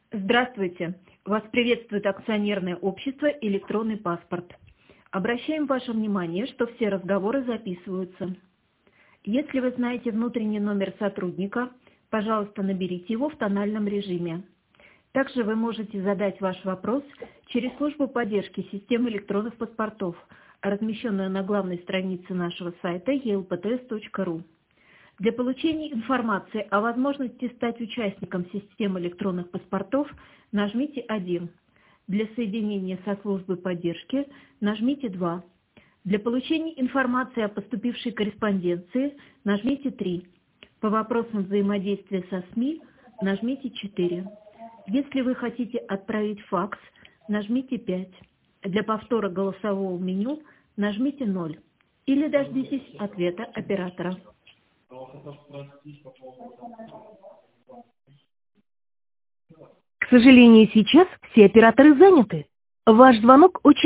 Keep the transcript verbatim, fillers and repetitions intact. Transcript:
Здравствуйте! Вас приветствует акционерное общество «Электронный паспорт». Обращаем ваше внимание, что все разговоры записываются. Если вы знаете внутренний номер сотрудника, пожалуйста, наберите его в тональном режиме. Также вы можете задать ваш вопрос через службу поддержки системы электронных паспортов, размещенную на главной странице нашего сайта и эл пэ тэ эс точка ру. Для получения информации о возможности стать участником системы электронных паспортов нажмите один. Для соединения со службой поддержки нажмите два. Для получения информации о поступившей корреспонденции нажмите три. По вопросам взаимодействия со СМИ нажмите четыре. Если вы хотите отправить факс, нажмите пять. Для повтора голосового меню нажмите ноль. Или дождитесь ответа оператора. К сожалению, сейчас все операторы заняты. Ваш звонок очень